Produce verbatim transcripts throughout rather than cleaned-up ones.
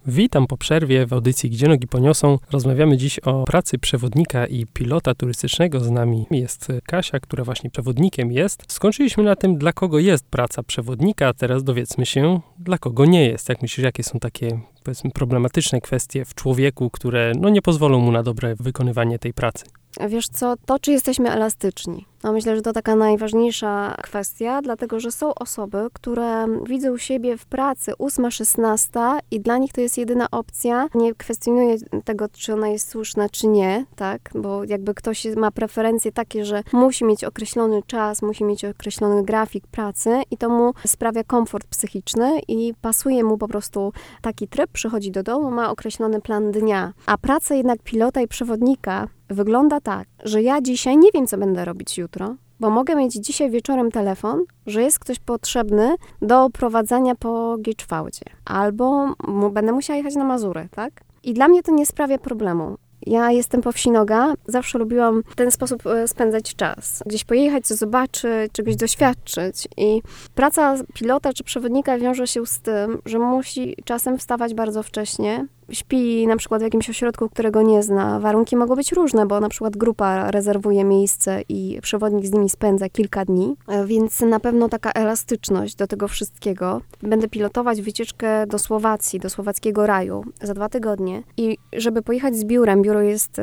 Witam po przerwie w audycji Gdzie nogi poniosą. Rozmawiamy dziś o pracy przewodnika i pilota turystycznego. Z nami jest Kasia, która właśnie przewodnikiem jest. Skończyliśmy na tym, dla kogo jest praca przewodnika, a teraz dowiedzmy się, dla kogo nie jest. Jak myślisz, jakie są takie, powiedzmy, problematyczne kwestie w człowieku, które no, nie pozwolą mu na dobre wykonywanie tej pracy? Wiesz co, to czy jesteśmy elastyczni? No myślę, że to taka najważniejsza kwestia, dlatego że są osoby, które widzą siebie w pracy ósma szesnasta i dla nich to jest jedyna opcja. Nie kwestionuję tego, czy ona jest słuszna, czy nie, tak? Bo jakby ktoś ma preferencje takie, że musi mieć określony czas, musi mieć określony grafik pracy i to mu sprawia komfort psychiczny i pasuje mu po prostu taki tryb, przychodzi do domu, ma określony plan dnia. A praca jednak pilota i przewodnika wygląda tak, że ja dzisiaj nie wiem, co będę robić jutro, bo mogę mieć dzisiaj wieczorem telefon, że jest ktoś potrzebny do prowadzenia po Gieczwałdzie, albo mu, będę musiała jechać na Mazury, tak? I dla mnie to nie sprawia problemu. Ja jestem po wsi Noga, zawsze lubiłam w ten sposób spędzać czas. Gdzieś pojechać, coś zobaczyć, czegoś doświadczyć. I praca pilota czy przewodnika wiąże się z tym, że musi czasem wstawać bardzo wcześnie. Śpi na przykład w jakimś ośrodku, którego nie zna. Warunki mogą być różne, bo na przykład grupa rezerwuje miejsce i przewodnik z nimi spędza kilka dni, więc na pewno taka elastyczność do tego wszystkiego. Będę pilotować wycieczkę do Słowacji, do słowackiego raju za dwa tygodnie i żeby pojechać z biurem, biuro jest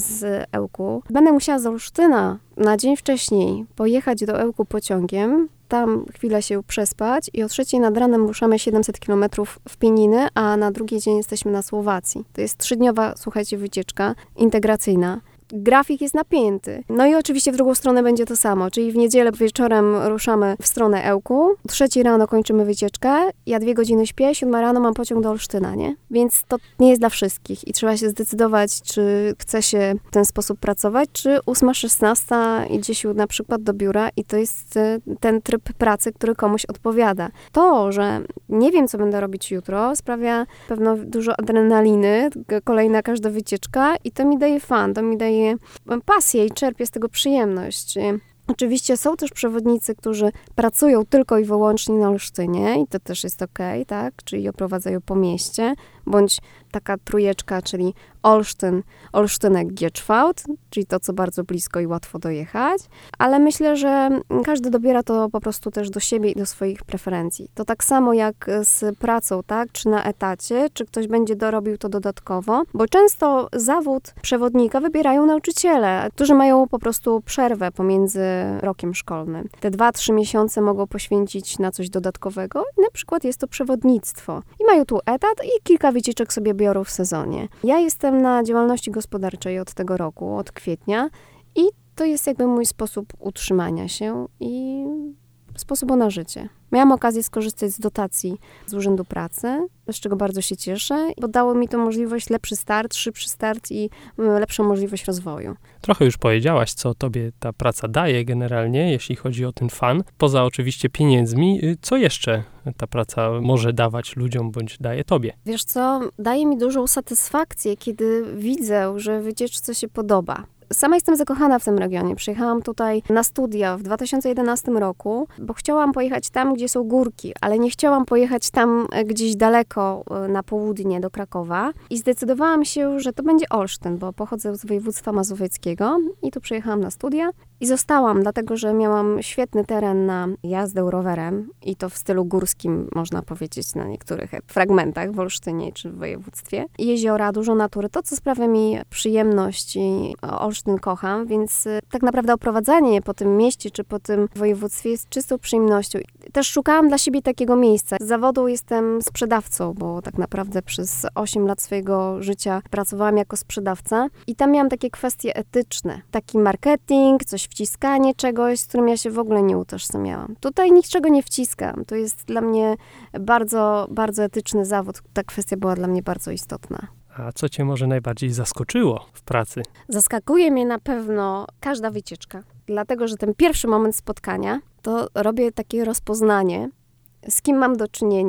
z Ełku, będę musiała z Olsztyna na dzień wcześniej pojechać do Ełku pociągiem, tam chwilę się przespać i o trzeciej nad ranem ruszamy siedemset kilometrów w Pieniny, a na drugi dzień jesteśmy na Słowacji. To jest trzydniowa, słuchajcie, wycieczka integracyjna. Grafik jest napięty. No i oczywiście w drugą stronę będzie to samo, czyli w niedzielę wieczorem ruszamy w stronę Ełku, o trzeciej rano kończymy wycieczkę, ja dwie godziny śpię, siódma rano mam pociąg do Olsztyna, nie? Więc to nie jest dla wszystkich i trzeba się zdecydować, czy chce się w ten sposób pracować, czy ósma szesnasta idzie się na przykład do biura i to jest ten tryb pracy, który komuś odpowiada. To, że nie wiem, co będę robić jutro, sprawia pewno dużo adrenaliny, kolejna każda wycieczka i to mi daje fan, to mi daje pasję i czerpię z tego przyjemność. Oczywiście są też przewodnicy, którzy pracują tylko i wyłącznie na Olsztynie i to też jest okej, tak? Czyli oprowadzają po mieście, bądź taka trójeczka, czyli Olsztyn, Olsztynek, Gieczwałd, czyli to, co bardzo blisko i łatwo dojechać, ale myślę, że każdy dobiera to po prostu też do siebie i do swoich preferencji. To tak samo jak z pracą, tak? Czy na etacie, czy ktoś będzie dorobił to dodatkowo, bo często zawód przewodnika wybierają nauczyciele, którzy mają po prostu przerwę pomiędzy rokiem szkolnym. Te dwa, trzy miesiące mogą poświęcić na coś dodatkowego i na przykład jest to przewodnictwo. I mają tu etat i kilka wycieczek sobie biorą w sezonie. Ja jestem na działalności gospodarczej od tego roku, od kwietnia i to jest jakby mój sposób utrzymania się i sposobu na życie. Miałam okazję skorzystać z dotacji z Urzędu Pracy, z czego bardzo się cieszę, bo dało mi to możliwość lepszy start, szybszy start i lepszą możliwość rozwoju. Trochę już powiedziałaś, co tobie ta praca daje generalnie, jeśli chodzi o ten fan. Poza oczywiście pieniędzmi, co jeszcze ta praca może dawać ludziom, bądź daje tobie? Wiesz co, daje mi dużą satysfakcję, kiedy widzę, że wycieczce się podoba. Sama jestem zakochana w tym regionie. Przyjechałam tutaj na studia w dwa tysiące jedenastym roku, bo chciałam pojechać tam, gdzie są górki, ale nie chciałam pojechać tam gdzieś daleko na południe do Krakowa i zdecydowałam się, że to będzie Olsztyn, bo pochodzę z województwa mazowieckiego i tu przyjechałam na studia i zostałam, dlatego że miałam świetny teren na jazdę rowerem i to w stylu górskim, można powiedzieć, na niektórych fragmentach w Olsztynie czy w województwie. Jeziora, dużo natury, to co sprawia mi przyjemność i Olsztyn kocham, więc tak naprawdę oprowadzanie po tym mieście czy po tym województwie jest czystą przyjemnością. Też szukałam dla siebie takiego miejsca. Z zawodu jestem sprzedawcą, bo tak naprawdę przez osiem lat swojego życia pracowałam jako sprzedawca i tam miałam takie kwestie etyczne. Taki marketing, coś wciskanie czegoś, z którym ja się w ogóle nie utożsamiałam. Tutaj niczego nie wciskam. To jest dla mnie bardzo, bardzo etyczny zawód. Ta kwestia była dla mnie bardzo istotna. A co cię może najbardziej zaskoczyło w pracy? Zaskakuje mnie na pewno każda wycieczka. Dlatego, że ten pierwszy moment spotkania, to robię takie rozpoznanie, z kim mam do czynienia,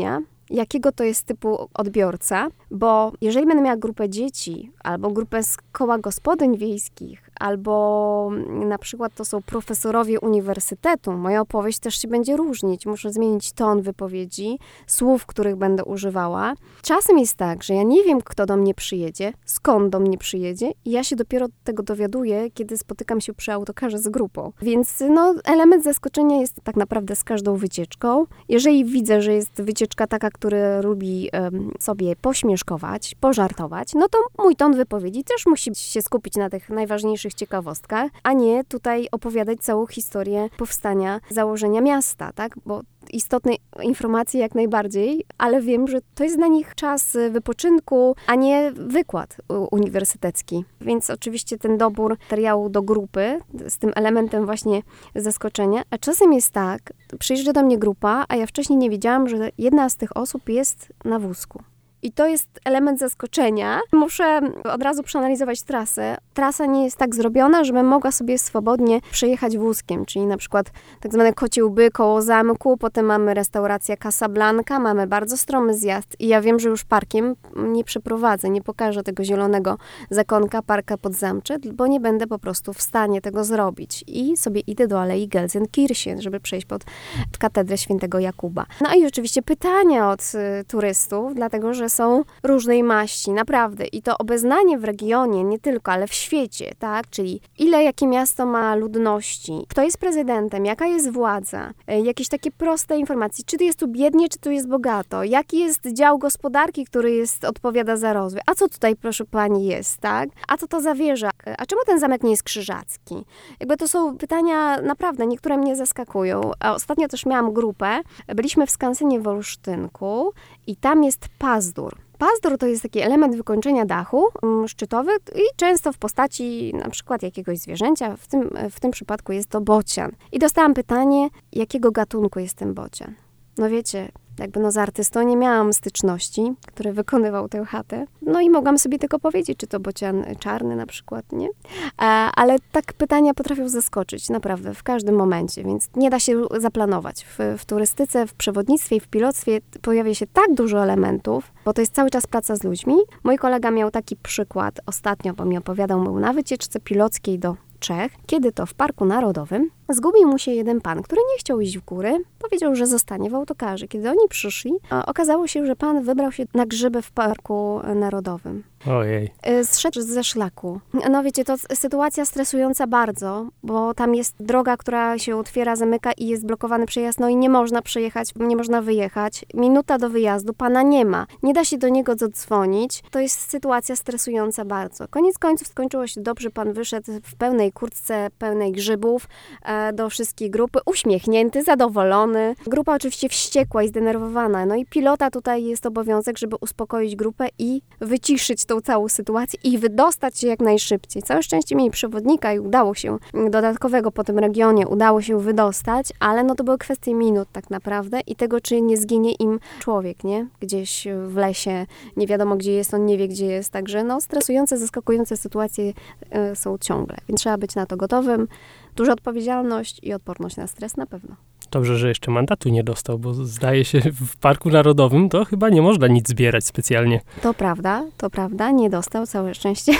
jakiego to jest typu odbiorca, bo jeżeli będę miała grupę dzieci, albo grupę z koła gospodyń wiejskich, albo na przykład to są profesorowie uniwersytetu, moja opowieść też się będzie różnić. Muszę zmienić ton wypowiedzi, słów, których będę używała. Czasem jest tak, że ja nie wiem, kto do mnie przyjedzie, skąd do mnie przyjedzie i ja się dopiero tego dowiaduję, kiedy spotykam się przy autokarze z grupą. Więc no, element zaskoczenia jest tak naprawdę z każdą wycieczką. Jeżeli widzę, że jest wycieczka taka, która lubi um, sobie pośmieszkować, pożartować, no to mój ton wypowiedzi też musi się skupić na tych najważniejszych ciekawostkach, a nie tutaj opowiadać całą historię powstania, założenia miasta, tak? Bo istotne informacje jak najbardziej, ale wiem, że to jest dla nich czas wypoczynku, a nie wykład uniwersytecki. Więc oczywiście ten dobór materiału do grupy z tym elementem właśnie zaskoczenia. A czasem jest tak, przyjeżdża do mnie grupa, a ja wcześniej nie wiedziałam, że jedna z tych osób jest na wózku. I to jest element zaskoczenia. Muszę od razu przeanalizować trasę. Trasa nie jest tak zrobiona, żebym mogła sobie swobodnie przejechać wózkiem, czyli na przykład tak zwane kocie łby koło zamku, potem mamy restaurację Casablanca, mamy bardzo stromy zjazd i ja wiem, że już parkiem nie przeprowadzę, nie pokażę tego zielonego zakonka, parka pod Zamcze, bo nie będę po prostu w stanie tego zrobić. I sobie idę do Alei Gelsenkirchen, żeby przejść pod katedrę świętego Jakuba. No i oczywiście pytania od y, turystów, dlatego że są różnej maści, naprawdę. I to obeznanie w regionie, nie tylko, ale w świecie, tak? Czyli ile, jakie miasto ma ludności, kto jest prezydentem, jaka jest władza, jakieś takie proste informacje, czy to jest tu biednie, czy tu jest bogato, jaki jest dział gospodarki, który jest, odpowiada za rozwój, a co tutaj, proszę pani, jest, tak? A co to za wieża? A czemu ten zamek nie jest krzyżacki? Jakby to są pytania, naprawdę, niektóre mnie zaskakują. A ostatnio też miałam grupę, byliśmy w skansenie w Olsztynku i tam jest pazdur. Pazdur to jest taki element wykończenia dachu um, szczytowy i często w postaci na przykład jakiegoś zwierzęcia, w tym, w tym przypadku jest to bocian. I dostałam pytanie, jakiego gatunku jest ten bocian? No wiecie, jakby no z artystą nie miałam styczności, który wykonywał tę chatę. No i mogłam sobie tylko powiedzieć, czy to bocian czarny na przykład, nie? A, ale tak pytania potrafią zaskoczyć, naprawdę, w każdym momencie, więc nie da się zaplanować. W, w turystyce, w przewodnictwie i w pilotstwie pojawia się tak dużo elementów, bo to jest cały czas praca z ludźmi. Mój kolega miał taki przykład ostatnio, bo mi opowiadał, był na wycieczce pilotskiej do Czech, kiedy to w Parku Narodowym zgubił mu się jeden pan, który nie chciał iść w góry, powiedział, że zostanie w autokarze. Kiedy oni przyszli, okazało się, że pan wybrał się na grzyby w Parku Narodowym. Ojej. Zszedł ze szlaku. No wiecie, to sytuacja stresująca bardzo, bo tam jest droga, która się otwiera, zamyka i jest blokowany przejazd, no i nie można przejechać, nie można wyjechać. Minuta do wyjazdu, pana nie ma. Nie da się do niego zadzwonić. To jest sytuacja stresująca bardzo. Koniec końców skończyło się dobrze, pan wyszedł w pełnej kurtce, pełnej grzybów e, do wszystkich grupy, uśmiechnięty, zadowolony. Grupa oczywiście wściekła i zdenerwowana. No i pilota tutaj jest obowiązek, żeby uspokoić grupę i wyciszyć tą całą sytuację i wydostać się jak najszybciej. Całe szczęście mieli przewodnika i udało się, dodatkowego po tym regionie, udało się wydostać, ale no to były kwestie minut tak naprawdę i tego, czy nie zginie im człowiek, nie? Gdzieś w lesie, nie wiadomo gdzie jest, on nie wie gdzie jest, także no stresujące, zaskakujące sytuacje y, są ciągle, więc trzeba być na to gotowym. Duża odpowiedzialność i odporność na stres na pewno. Dobrze, że jeszcze mandatu nie dostał, bo zdaje się w Parku Narodowym to chyba nie można nic zbierać specjalnie. To prawda, to prawda, nie dostał, całe szczęście.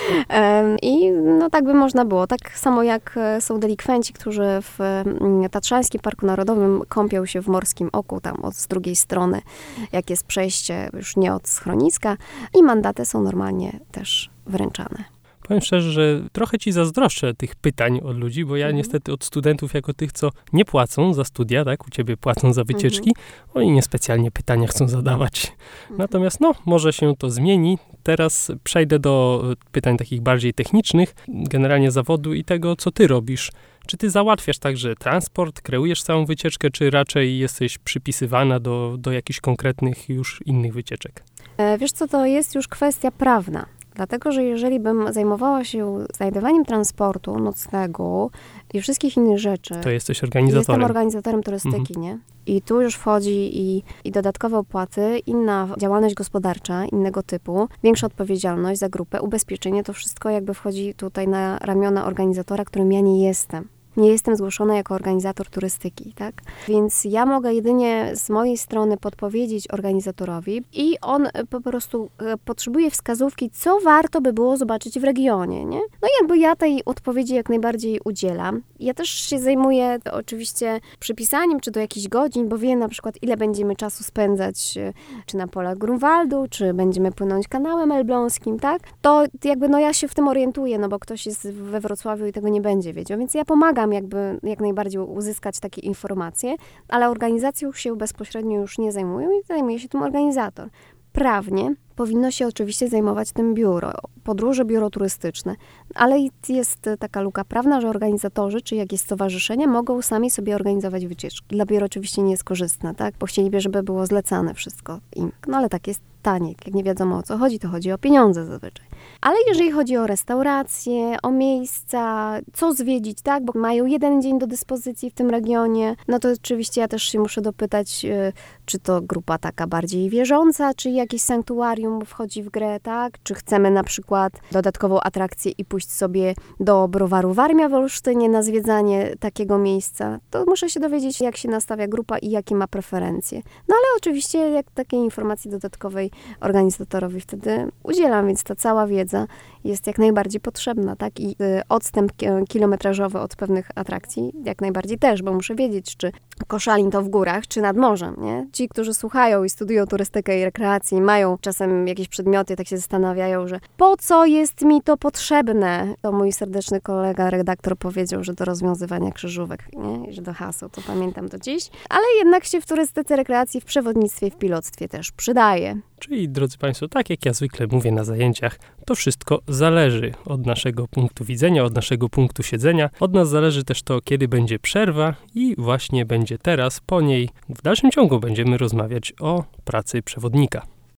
I no tak by można było. Tak samo jak są delikwenci, którzy w Tatrzańskim Parku Narodowym kąpią się w Morskim Oku, tam od z drugiej strony, jak jest przejście już nie od schroniska i mandaty są normalnie też wręczane. Powiem szczerze, że trochę ci zazdroszczę tych pytań od ludzi, bo ja mhm. niestety od studentów jako tych, co nie płacą za studia, tak, u ciebie płacą za wycieczki, mhm. oni niespecjalnie pytania chcą zadawać. Mhm. Natomiast no, może się to zmieni. Teraz przejdę do pytań takich bardziej technicznych, generalnie zawodu i tego, co ty robisz. Czy ty załatwiasz także transport, kreujesz całą wycieczkę, czy raczej jesteś przypisywana do, do jakichś konkretnych już innych wycieczek? E, wiesz co, to jest już kwestia prawna. Dlatego, że jeżeli bym zajmowała się znajdowaniem transportu, noclegu i wszystkich innych rzeczy... To jesteś organizatorem. Jestem organizatorem turystyki, mhm. nie? I tu już wchodzi i, i dodatkowe opłaty, inna działalność gospodarcza, innego typu, większa odpowiedzialność za grupę, ubezpieczenie, to wszystko jakby wchodzi tutaj na ramiona organizatora, którym ja nie jestem. nie jestem zgłoszona jako organizator turystyki, tak? Więc ja mogę jedynie z mojej strony podpowiedzieć organizatorowi i on po prostu potrzebuje wskazówki, co warto by było zobaczyć w regionie, nie? No i jakby ja tej odpowiedzi jak najbardziej udzielam. Ja też się zajmuję oczywiście przypisaniem, czy do jakichś godzin, bo wiem na przykład, ile będziemy czasu spędzać, czy na polach Grunwaldu, czy będziemy płynąć kanałem elbląskim, tak? To jakby no ja się w tym orientuję, no bo ktoś jest we Wrocławiu i tego nie będzie wiedział, więc ja pomagam jakby jak najbardziej uzyskać takie informacje, ale organizacją się bezpośrednio już nie zajmują i zajmuje się tym organizator. Prawnie powinno się oczywiście zajmować tym biuro, podróże, biuro turystyczne, ale jest taka luka prawna, że organizatorzy, czy jakieś stowarzyszenia mogą sami sobie organizować wycieczki. Dla biura oczywiście nie jest korzystne, tak? Bo chcieliby, żeby było zlecane wszystko im. No ale tak jest tanie. Jak nie wiadomo o co chodzi, to chodzi o pieniądze zazwyczaj. Ale jeżeli chodzi o restauracje, o miejsca, co zwiedzić, tak? Bo mają jeden dzień do dyspozycji w tym regionie, no to oczywiście ja też się muszę dopytać, czy to grupa taka bardziej wierząca, czy jakieś sanktuarium wchodzi w grę, tak? Czy chcemy na przykład dodatkową atrakcję i pójść sobie do browaru Warmia w Olsztynie na zwiedzanie takiego miejsca. To muszę się dowiedzieć, jak się nastawia grupa i jakie ma preferencje. No ale oczywiście jak takiej informacji dodatkowej organizatorowi wtedy udzielam, więc ta cała wiedza jest jak najbardziej potrzebna, tak? I odstęp kilometrażowy od pewnych atrakcji jak najbardziej też, bo muszę wiedzieć, czy Koszalin to w górach, czy nad morzem, nie? Ci, którzy słuchają i studiują turystykę i rekreację i mają czasem jakieś przedmioty, tak się zastanawiają, że po co jest mi to potrzebne? To mój serdeczny kolega, redaktor powiedział, że do rozwiązywania krzyżówek, nie? Że do haseł, to pamiętam do dziś. Ale jednak się w turystyce, rekreacji, w przewodnictwie, w pilotstwie też przydaje. Czyli, drodzy Państwo, tak jak ja zwykle mówię na zajęciach, to wszystko zależy od naszego punktu widzenia, od naszego punktu siedzenia. Od nas zależy też to, kiedy będzie przerwa i właśnie będzie teraz, po niej w dalszym ciągu będziemy rozmawiać o pracy przewodnika.